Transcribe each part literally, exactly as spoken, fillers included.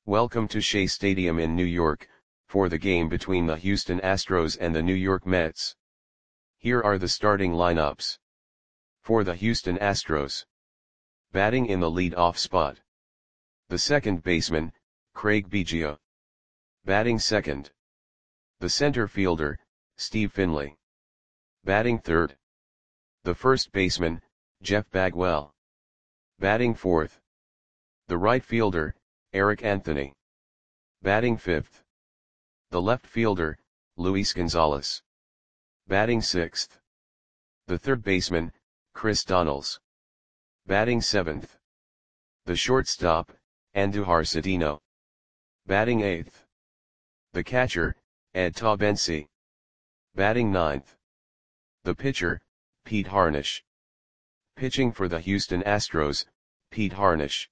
Welcome to Shea Stadium in New York, for the game between the Houston Astros and the New York Mets. Here are the starting lineups. For the Houston Astros. Batting in the lead-off spot. The second baseman, Craig Biggio. Batting second. The center fielder, Steve Finley. Batting third. The first baseman, Jeff Bagwell. Batting fourth. The right fielder, Eric Anthony. Batting fifth. The left fielder, Luis Gonzalez. Batting sixth. The third baseman, Chris Donaldson. Batting seventh. The shortstop, Andujar Cedeno. Batting eighth. The catcher, Ed Taubensee. Batting ninth. The pitcher, Pete Harnisch. Pitching for the Houston Astros, Pete Harnisch.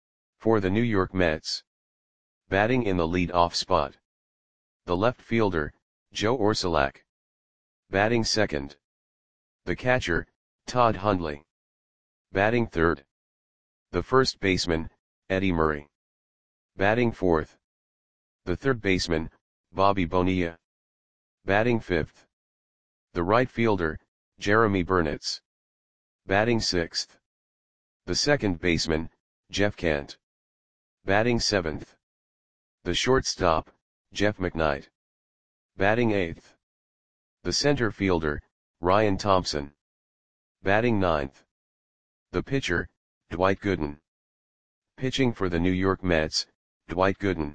For the New York Mets. Batting in the lead-off spot. The left fielder, Joe Orsulak. Batting second. The catcher, Todd Hundley. Batting third. The first baseman, Eddie Murray. Batting fourth. The third baseman, Bobby Bonilla. Batting fifth. The right fielder, Jeremy Burnitz. Batting sixth. The second baseman, Jeff Kent. Batting seventh. The shortstop, Jeff McKnight. Batting eighth. The center fielder, Ryan Thompson. Batting ninth. The pitcher, Dwight Gooden. Pitching for the New York Mets, Dwight Gooden.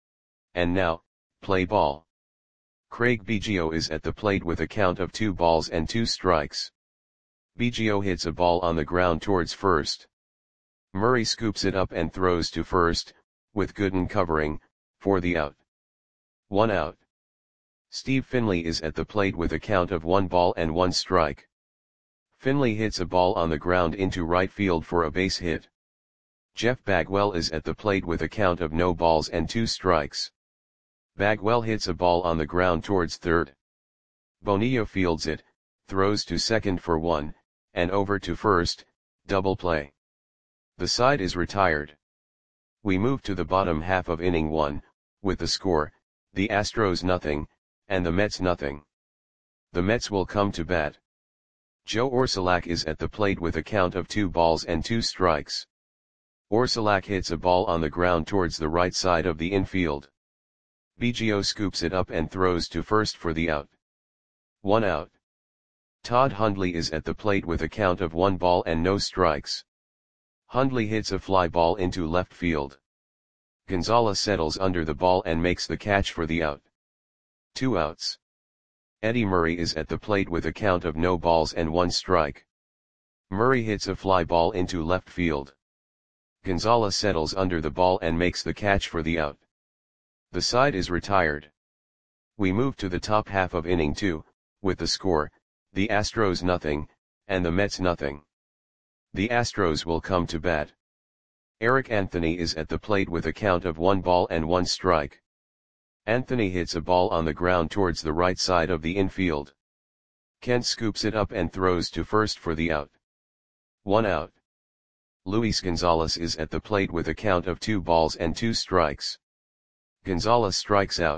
And now, play ball. Craig Biggio is at the plate with a count of two balls and two strikes. Biggio hits a ball on the ground towards first. Murray scoops it up and throws to first, with Gooden covering, for the out. One out. Steve Finley is at the plate with a count of one ball and one strike. Finley hits a ball on the ground into right field for a base hit. Jeff Bagwell is at the plate with a count of no balls and two strikes. Bagwell hits a ball on the ground towards third. Bonilla fields it, throws to second for one, and over to first, double play. The side is retired. We move to the bottom half of inning one, with the score, the Astros nothing, and the Mets nothing. The Mets will come to bat. Joe Orsulak is at the plate with a count of two balls and two strikes. Orsulak hits a ball on the ground towards the right side of the infield. Biggio scoops it up and throws to first for the out. One out. Todd Hundley is at the plate with a count of one ball and no strikes. Hundley hits a fly ball into left field. Gonzalez settles under the ball and makes the catch for the out. Two outs. Eddie Murray is at the plate with a count of no balls and one strike. Murray hits a fly ball into left field. Gonzalez settles under the ball and makes the catch for the out. The side is retired. We move to the top half of inning two, with the score, the Astros nothing, and the Mets nothing. The Astros will come to bat. Eric Anthony is at the plate with a count of one ball and one strike. Anthony hits a ball on the ground towards the right side of the infield. Kent scoops it up and throws to first for the out. One out. Luis Gonzalez is at the plate with a count of two balls and two strikes. Gonzalez strikes out.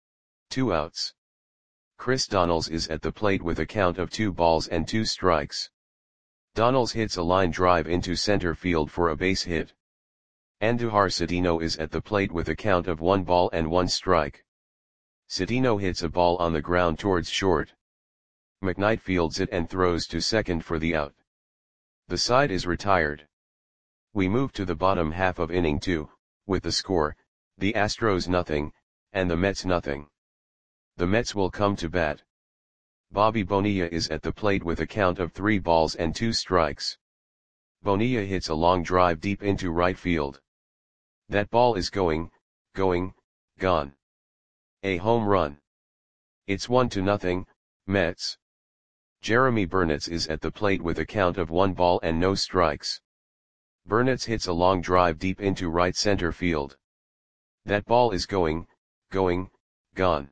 Two outs. Chris Donaldson is at the plate with a count of two balls and two strikes. Donaldson hits a line drive into center field for a base hit. Andujar Cedeno is at the plate with a count of one ball and one strike. Cedeno hits a ball on the ground towards short. McKnight fields it and throws to second for the out. The side is retired. We move to the bottom half of inning two, with the score, the Astros nothing, and the Mets nothing. The Mets will come to bat. Bobby Bonilla is at the plate with a count of three balls and two strikes. Bonilla hits a long drive deep into right field. That ball is going, going, gone. A home run. It's one to nothing, Mets. Jeremy Burnitz is at the plate with a count of one ball and no strikes. Burnitz hits a long drive deep into right center field. That ball is going, going, gone.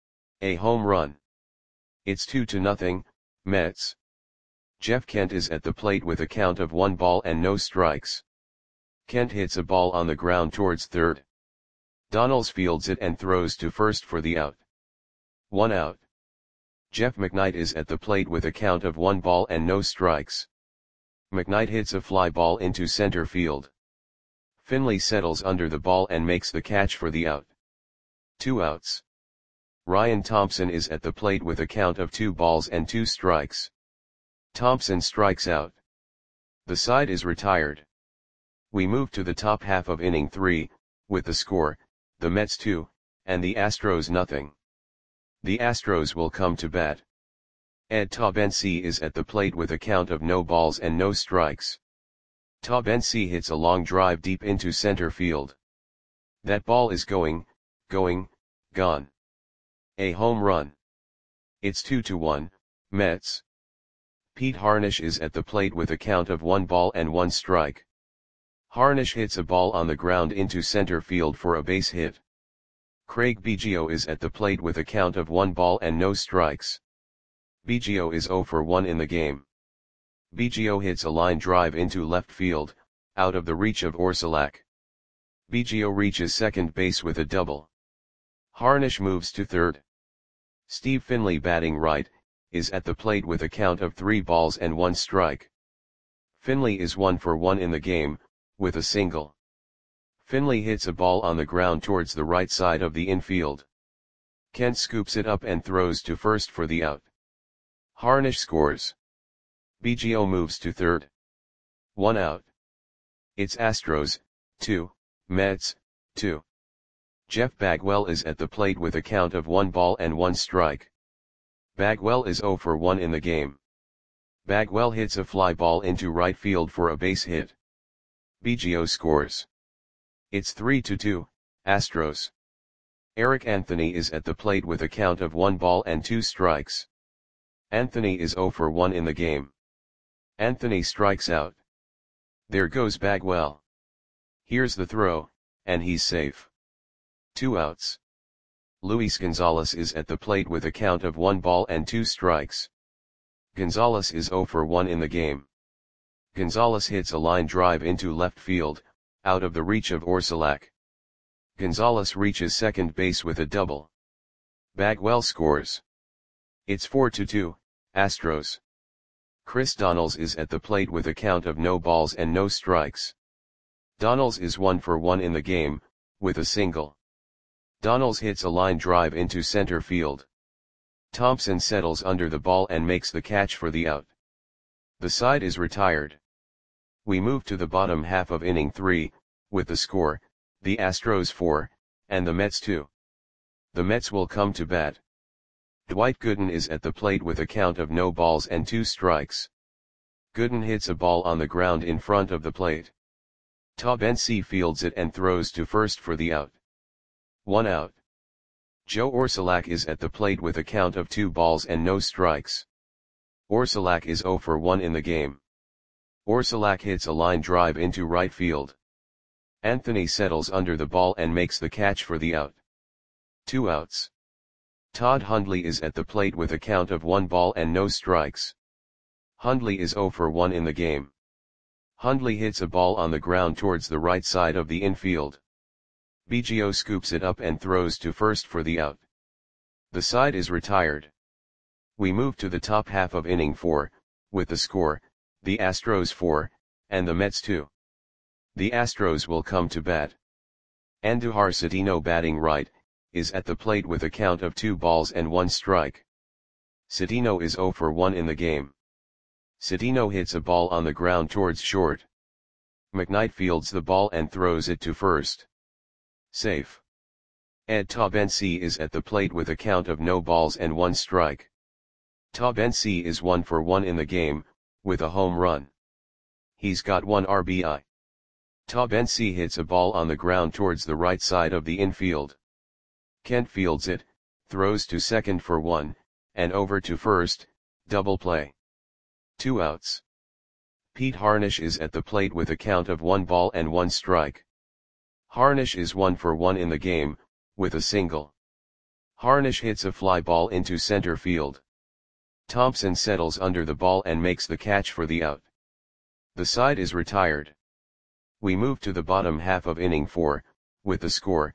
A home run. It's two to nothing, Mets. Jeff Kent is at the plate with a count of one ball and no strikes. Kent hits a ball on the ground towards third. Donalds fields it and throws to first for the out. One out. Jeff McKnight is at the plate with a count of one ball and no strikes. McKnight hits a fly ball into center field. Finley settles under the ball and makes the catch for the out. Two outs. Ryan Thompson is at the plate with a count of two balls and two strikes. Thompson strikes out. The side is retired. We move to the top half of inning three, with the score, the Mets two, and the Astros nothing. The Astros will come to bat. Ed Taubensee is at the plate with a count of no balls and no strikes. Taubensee hits a long drive deep into center field. That ball is going, going, gone. A home run. It's two to one, Mets. Pete Harnisch is at the plate with a count of one ball and one strike. Harnisch hits a ball on the ground into center field for a base hit. Craig Biggio is at the plate with a count of one ball and no strikes. Biggio is zero for one in the game. Biggio hits a line drive into left field, out of the reach of Orsulak. Biggio reaches second base with a double. Harnisch moves to third. Steve Finley, batting right, is at the plate with a count of three balls and one strike. Finley is one for one in the game, with a single. Finley hits a ball on the ground towards the right side of the infield. Kent scoops it up and throws to first for the out. Harnisch scores. Biggio moves to third. One out. It's Astros, two, Mets, two. Jeff Bagwell is at the plate with a count of one ball and one strike. Bagwell is zero for one in the game. Bagwell hits a fly ball into right field for a base hit. Biggio scores. It's three to two, Astros. Eric Anthony is at the plate with a count of one ball and two strikes. Anthony is zero for one in the game. Anthony strikes out. There goes Bagwell. Here's the throw, and he's safe. Two outs. Luis Gonzalez is at the plate with a count of one ball and two strikes. Gonzalez is zero for one in the game. Gonzalez hits a line drive into left field, out of the reach of Orsulak. Gonzalez reaches second base with a double. Bagwell scores. It's four to two, Astros. Chris Donalds is at the plate with a count of no balls and no strikes. Donalds is one for one in the game, with a single. Donalds hits a line drive into center field. Thompson settles under the ball and makes the catch for the out. The side is retired. We move to the bottom half of inning three, with the score, the Astros four, and the Mets two. The Mets will come to bat. Dwight Gooden is at the plate with a count of no balls and two strikes. Gooden hits a ball on the ground in front of the plate. Taubensee fields it and throws to first for the out. One out. Joe Orsulak is at the plate with a count of two balls and no strikes. Orsulak is zero for one in the game. Orsulak hits a line drive into right field. Anthony settles under the ball and makes the catch for the out. Two outs. Todd Hundley is at the plate with a count of one ball and no strikes. Hundley is zero for one in the game. Hundley hits a ball on the ground towards the right side of the infield. Biggio scoops it up and throws to first for the out. The side is retired. We move to the top half of inning four, with the score, the Astros four, and the Mets two. The Astros will come to bat. Andujar Cedeno, batting right, is at the plate with a count of two balls and one strike. Cedeno is zero for one in the game. Cedeno hits a ball on the ground towards short. McKnight fields the ball and throws it to first. Safe. Ed Taubensee is at the plate with a count of no balls and one strike. Taubensee is one for one in the game, with a home run. He's got one R B I. Taubensee hits a ball on the ground towards the right side of the infield. Kent fields it, throws to second for one, and over to first, double play. Two outs. Pete Harnisch is at the plate with a count of one ball and one strike. Harnisch is one for one in the game, with a single. Harnisch hits a fly ball into center field. Thompson settles under the ball and makes the catch for the out. The side is retired. We move to the bottom half of inning four, with the score,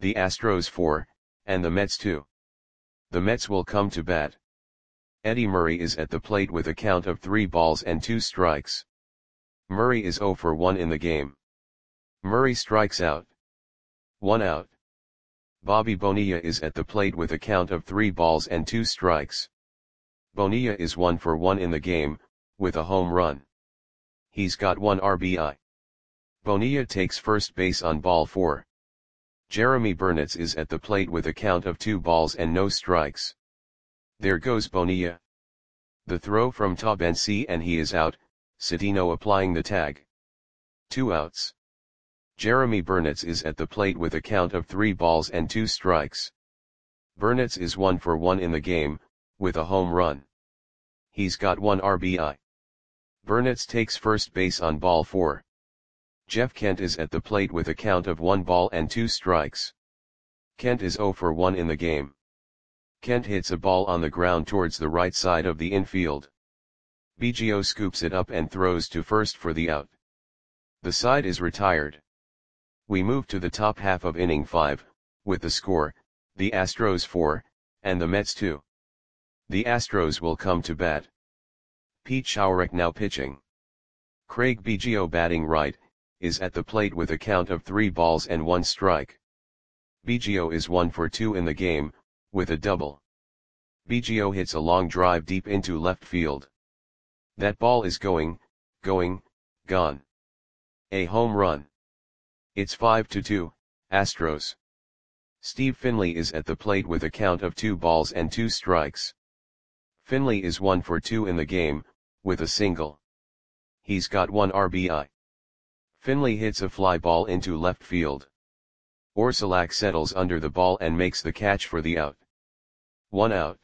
the Astros four, and the Mets two. The Mets will come to bat. Eddie Murray is at the plate with a count of three balls and two strikes. Murray is oh for one in the game. Murray strikes out. One out. Bobby Bonilla is at the plate with a count of three balls and two strikes. Bonilla is one for one in the game, with a home run. He's got one R B I. Bonilla takes first base on ball four. Jeremy Burnitz is at the plate with a count of two balls and no strikes. There goes Bonilla. The throw from Taubensee and he is out, Cedeno applying the tag. Two outs. Jeremy Burnitz is at the plate with a count of three balls and two strikes. Burnitz is one for one in the game, with a home run. He's got one R B I. Burnitz takes first base on ball four. Jeff Kent is at the plate with a count of one ball and two strikes. Kent is oh for one in the game. Kent hits a ball on the ground towards the right side of the infield. Biggio scoops it up and throws to first for the out. The side is retired. We move to the top half of inning five, with the score, the Astros four, and the Mets two. The Astros will come to bat. Pete Schourek now pitching. Craig Biggio batting right, is at the plate with a count of three balls and one strike. Biggio is one for two in the game, with a double. Biggio hits a long drive deep into left field. That ball is going, going, gone. A home run. It's five to two, Astros. Steve Finley is at the plate with a count of two balls and two strikes. Finley is one for two in the game, with a single. He's got one R B I. Finley hits a fly ball into left field. Orsulak settles under the ball and makes the catch for the out. One out.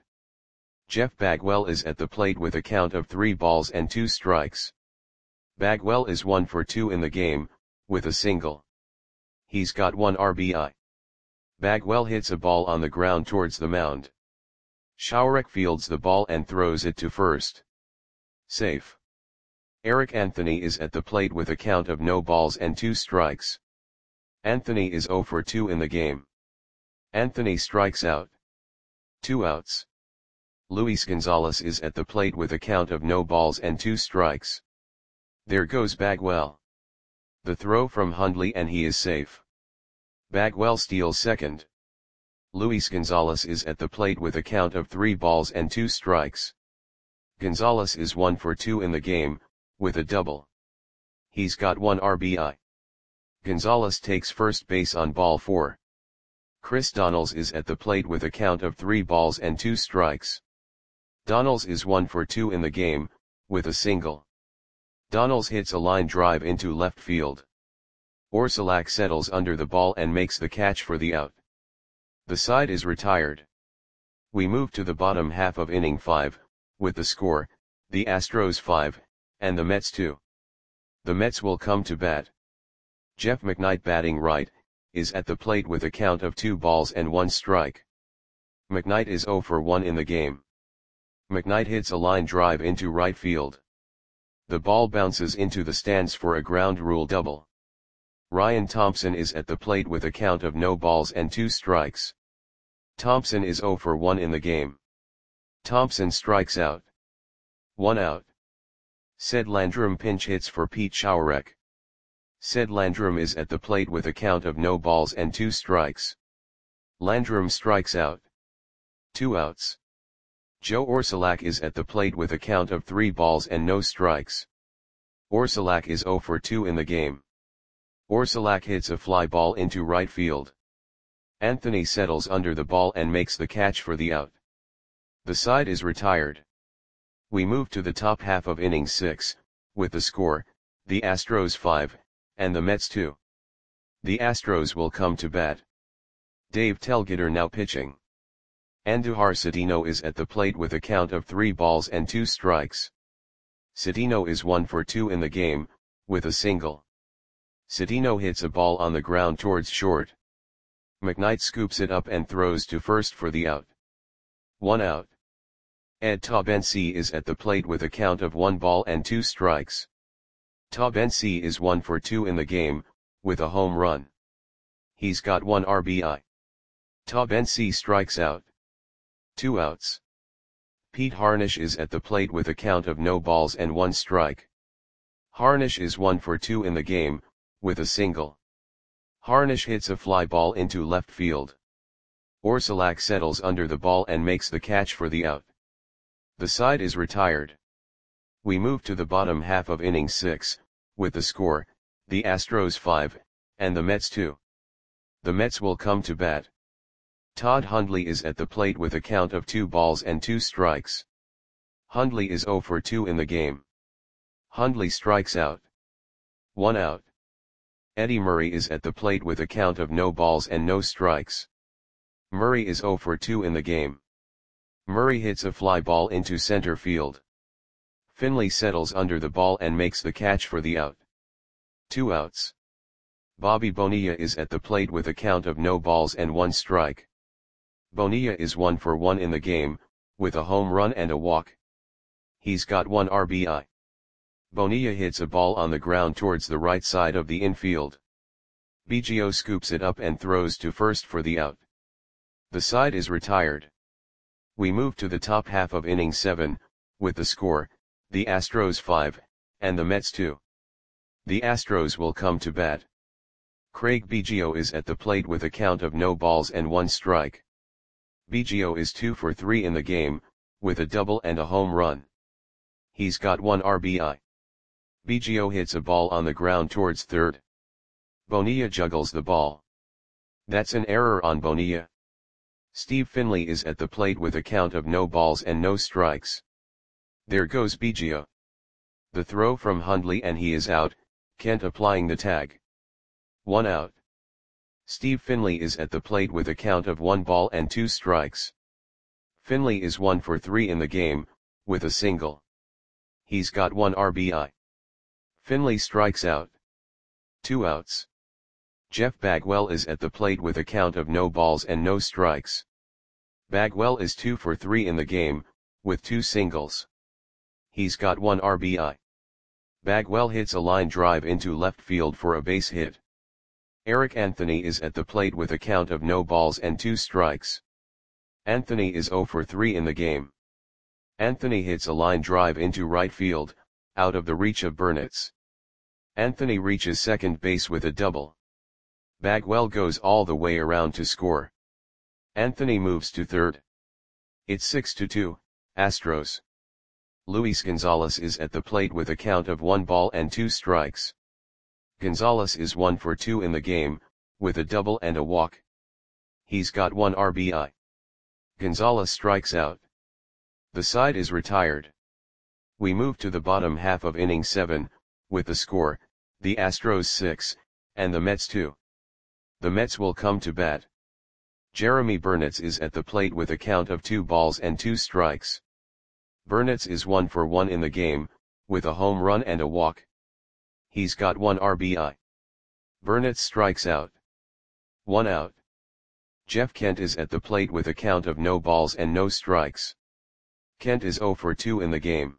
Jeff Bagwell is at the plate with a count of three balls and two strikes. Bagwell is one for two in the game, with a single. He's got one R B I. Bagwell hits a ball on the ground towards the mound. Schourek fields the ball and throws it to first. Safe. Eric Anthony is at the plate with a count of no balls and two strikes. Anthony is oh for two in the game. Anthony strikes out. Two outs. Luis Gonzalez is at the plate with a count of no balls and two strikes. There goes Bagwell. The throw from Hundley and he is safe. Bagwell steals second. Luis Gonzalez is at the plate with a count of three balls and two strikes. Gonzalez is one for two in the game, with a double. He's got one R B I. Gonzalez takes first base on ball four. Chris Donnells is at the plate with a count of three balls and two strikes. Donnells is one for two in the game, with a single. Donnells hits a line drive into left field. Orsulak settles under the ball and makes the catch for the out. The side is retired. We move to the bottom half of inning five, with the score, the Astros five, and the Mets two. The Mets will come to bat. Jeff McKnight batting right, is at the plate with a count of two balls and one strike. McKnight is oh for one in the game. McKnight hits a line drive into right field. The ball bounces into the stands for a ground rule double. Ryan Thompson is at the plate with a count of no balls and two strikes. Thompson is oh for one in the game. Thompson strikes out. One out. Ced Landrum pinch hits for Pete Schourek. Ced Landrum is at the plate with a count of no balls and two strikes. Landrum strikes out. Two outs. Joe Orsulak is at the plate with a count of three balls and no strikes. Orsulak is oh for two in the game. Orsulak hits a fly ball into right field. Anthony settles under the ball and makes the catch for the out. The side is retired. We move to the top half of inning six, with the score, the Astros five, and the Mets two. The Astros will come to bat. Dave Telgeter now pitching. Andujar Cedeno is at the plate with a count of three balls and two strikes. Cedeno is one for two in the game, with a single. Cedeno hits a ball on the ground towards short. McKnight scoops it up and throws to first for the out. One out. Ed Taubensee is at the plate with a count of one ball and two strikes. Taubensee is one for two in the game, with a home run. He's got one R B I. Tabensi strikes out. Two outs. Pete Harnish is at the plate with a count of no balls and one strike. Harnish is one for two in the game, with a single. Harnish hits a fly ball into left field. Orsulak settles under the ball and makes the catch for the out. The side is retired. We move to the bottom half of inning six, with the score, the Astros five, and the Mets two. The Mets will come to bat. Todd Hundley is at the plate with a count of two balls and two strikes. Hundley is oh for two in the game. Hundley strikes out. One out. Eddie Murray is at the plate with a count of no balls and no strikes. Murray is oh for two in the game. Murray hits a fly ball into center field. Finley settles under the ball and makes the catch for the out. Two outs. Bobby Bonilla is at the plate with a count of no balls and one strike. Bonilla is one for one in the game, with a home run and a walk. He's got one R B I. Bonilla hits a ball on the ground towards the right side of the infield. Biggio scoops it up and throws to first for the out. The side is retired. We move to the top half of inning seven, with the score, the Astros five, and the Mets two. The Astros will come to bat. Craig Biggio is at the plate with a count of no balls and one strike. Biggio is two for three in the game, with a double and a home run. He's got one R B I. Biggio hits a ball on the ground towards third. Bonilla juggles the ball. That's an error on Bonilla. Steve Finley is at the plate with a count of no balls and no strikes. There goes Biggio. The throw from Hundley and he is out, Kent applying the tag. One out. Steve Finley is at the plate with a count of one ball and two strikes. Finley is one for three in the game, with a single. He's got one R B I. Finley strikes out. Two outs. Jeff Bagwell is at the plate with a count of no balls and no strikes. Bagwell is two for three in the game, with two singles. He's got one R B I. Bagwell hits a line drive into left field for a base hit. Eric Anthony is at the plate with a count of no balls and two strikes. Anthony is oh for three in the game. Anthony hits a line drive into right field, out of the reach of Burnitz. Anthony reaches second base with a double. Bagwell goes all the way around to score. Anthony moves to third. It's six to two, Astros. Luis Gonzalez is at the plate with a count of one ball and two strikes. Gonzalez is one for two in the game, with a double and a walk. He's got one R B I. Gonzalez strikes out. The side is retired. We move to the bottom half of inning seven, with the score, the Astros six, and the Mets two. The Mets will come to bat. Jeremy Burnitz is at the plate with a count of two balls and two strikes. Burnitz is one for one in the game, with a home run and a walk. He's got one R B I. Burnitz strikes out. One out. Jeff Kent is at the plate with a count of no balls and no strikes. Kent is oh for two in the game.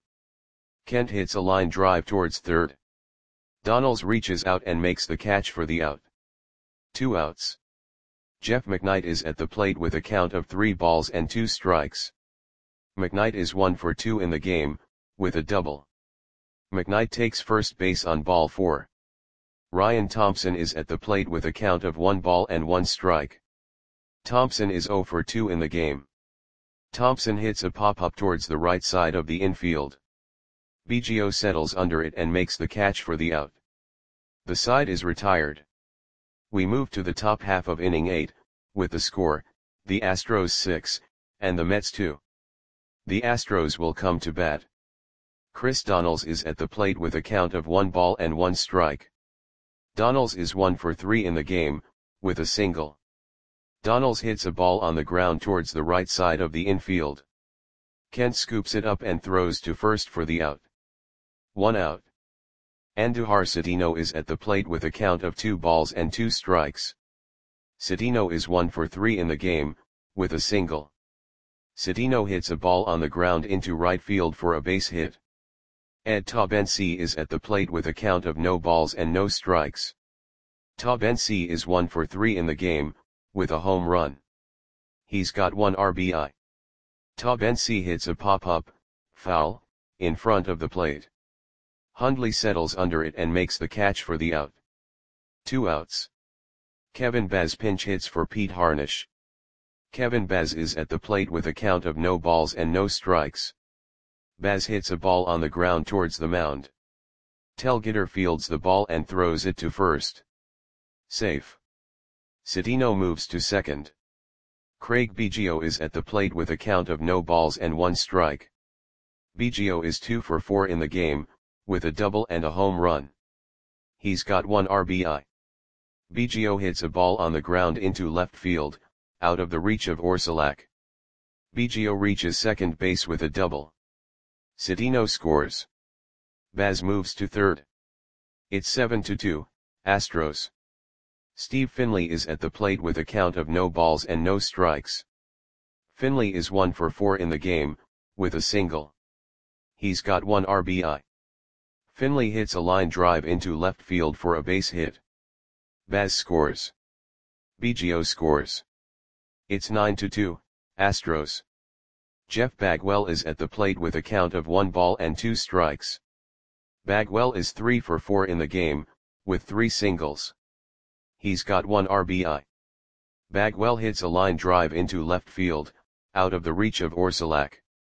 Kent hits a line drive towards third. Donalds reaches out and makes the catch for the out. Two outs. Jeff McKnight is at the plate with a count of three balls and two strikes. McKnight is one for two in the game, with a double. McKnight takes first base on ball four. Ryan Thompson is at the plate with a count of one ball and one strike. Thompson is oh for two in the game. Thompson hits a pop-up towards the right side of the infield. Biggio settles under it and makes the catch for the out. The side is retired. We move to the top half of inning eight, with the score, the Astros six, and the Mets two. The Astros will come to bat. Chris Donalds is at the plate with a count of one ball and one strike. Donalds is one for three in the game, with a single. Donalds hits a ball on the ground towards the right side of the infield. Kent scoops it up and throws to first for the out. One out. Andujar Cedeno is at the plate with a count of two balls and two strikes. Cedeno is one for three in the game, with a single. Cedeno hits a ball on the ground into right field for a base hit. Ed Tabensi is at the plate with a count of no balls and no strikes. Tabensi is one for three in the game, with a home run. He's got one R B I. Taubensee hits a pop-up, foul, in front of the plate. Hundley settles under it and makes the catch for the out. Two outs. Kevin Baz pinch hits for Pete Harnisch. Kevin Baz is at the plate with a count of no balls and no strikes. Baz hits a ball on the ground towards the mound. Telgeter fields the ball and throws it to first. Safe. Citino moves to second. Craig Biggio is at the plate with a count of no balls and one strike. Biggio is two for four in the game, with a double and a home run. He's got one R B I. Biggio hits a ball on the ground into left field, out of the reach of Orsulak. Biggio reaches second base with a double. Citino scores. Baz moves to third. It's seven to two, Astros. Steve Finley is at the plate with a count of no balls and no strikes. Finley is one for four in the game, with a single. He's got one R B I. Finley hits a line drive into left field for a base hit. Baz scores. Biggio scores. It's nine to two, Astros. Jeff Bagwell is at the plate with a count of one ball and two strikes. Bagwell is three for four in the game, with three singles. He's got one R B I. Bagwell hits a line drive into left field, out of the reach of Orsulak.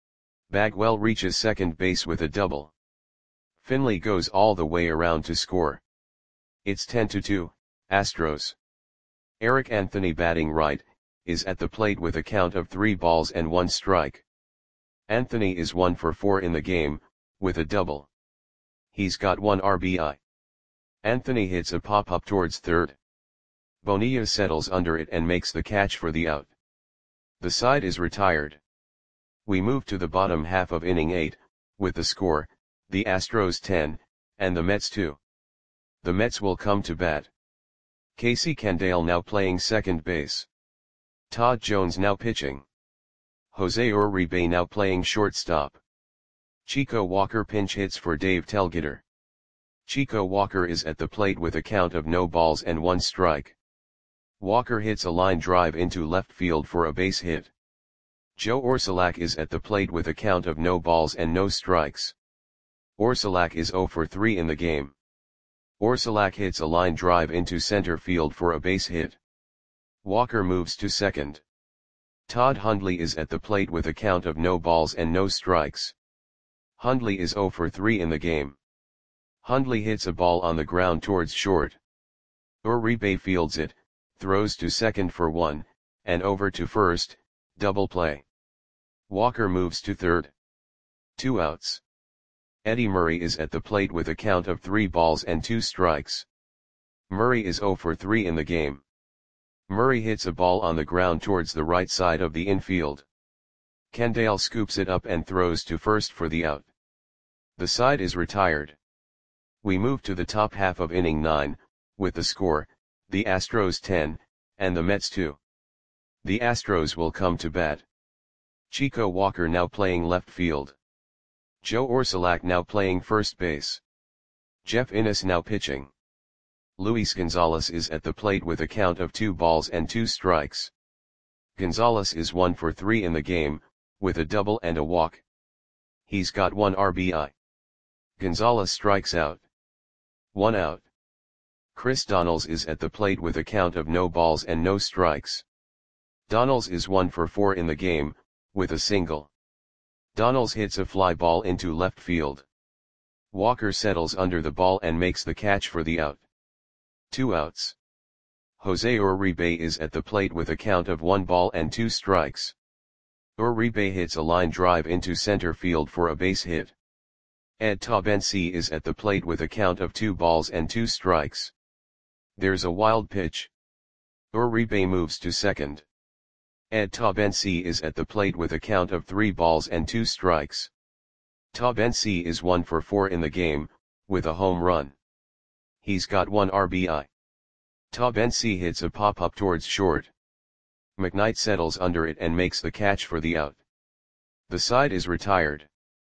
Bagwell reaches second base with a double. Finley goes all the way around to score. It's ten to two, Astros. Eric Anthony, batting right, is at the plate with a count of three balls and one strike. Anthony is one for four in the game, with a double. He's got one R B I. Anthony hits a pop-up towards third. Bonilla settles under it and makes the catch for the out. The side is retired. We move to the bottom half of inning eight, with the score, the Astros ten, and the Mets two. The Mets will come to bat. Casey Candaele now playing second base. Todd Jones now pitching. Jose Uribe now playing shortstop. Chico Walker pinch hits for Dave Telgeter. Chico Walker is at the plate with a count of no balls and one strike. Walker hits a line drive into left field for a base hit. Joe Orsulak is at the plate with a count of no balls and no strikes. Orsulak is zero for three in the game. Orsulak hits a line drive into center field for a base hit. Walker moves to second. Todd Hundley is at the plate with a count of no balls and no strikes. Hundley is zero for three in the game. Hundley hits a ball on the ground towards short. Uribe fields it, throws to second for one, and over to first, double play. Walker moves to third. Two outs. Eddie Murray is at the plate with a count of three balls and two strikes. Murray is zero for three in the game. Murray hits a ball on the ground towards the right side of the infield. Candaele scoops it up and throws to first for the out. The side is retired. We move to the top half of inning nine, with the score, the Astros ten, and the Mets two. The Astros will come to bat. Chico Walker now playing left field. Joe Orsulak now playing first base. Jeff Innes now pitching. Luis Gonzalez is at the plate with a count of two balls and two strikes. Gonzalez is one for three in the game, with a double and a walk. He's got one R B I. Gonzalez strikes out. One out. Chris Donnells is at the plate with a count of no balls and no strikes. Donnells is one for four in the game, with a single. Donnells hits a fly ball into left field. Walker settles under the ball and makes the catch for the out. Two outs. Jose Uribe is at the plate with a count of one ball and two strikes. Uribe hits a line drive into center field for a base hit. Ed Taubensee is at the plate with a count of two balls and two strikes. There's a wild pitch. Uribe moves to second. Ed Taubensee is at the plate with a count of three balls and two strikes. Taubensee is one for four in the game, with a home run. He's got one R B I. Taubensee hits a pop-up towards short. McKnight settles under it and makes the catch for the out. The side is retired.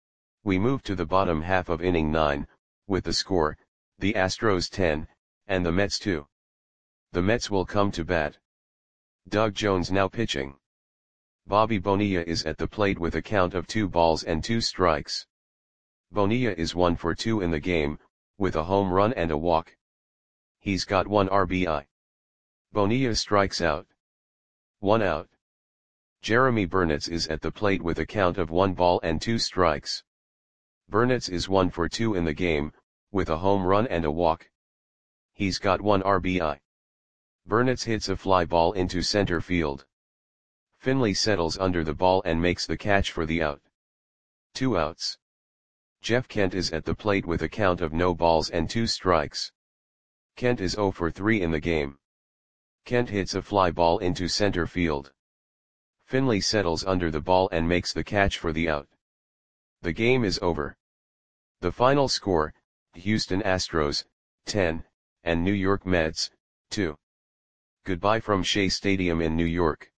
We move to the bottom half of inning nine, with the score, the Astros ten, and the Mets two. The Mets will come to bat. Doug Jones now pitching. Bobby Bonilla is at the plate with a count of two balls and two strikes. Bonilla is one for two in the game, with a home run and a walk. He's got one R B I. Bonilla strikes out. One out. Jeremy Burnitz is at the plate with a count of one ball and two strikes. Burnitz is one for two in the game, with a home run and a walk. He's got one R B I. Burnitz hits a fly ball into center field. Finley settles under the ball and makes the catch for the out. Two outs. Jeff Kent is at the plate with a count of no balls and two strikes. Kent is zero for three in the game. Kent hits a fly ball into center field. Finley settles under the ball and makes the catch for the out. The game is over. The final score, Houston Astros, ten, and New York Mets, two. Goodbye from Shea Stadium in New York.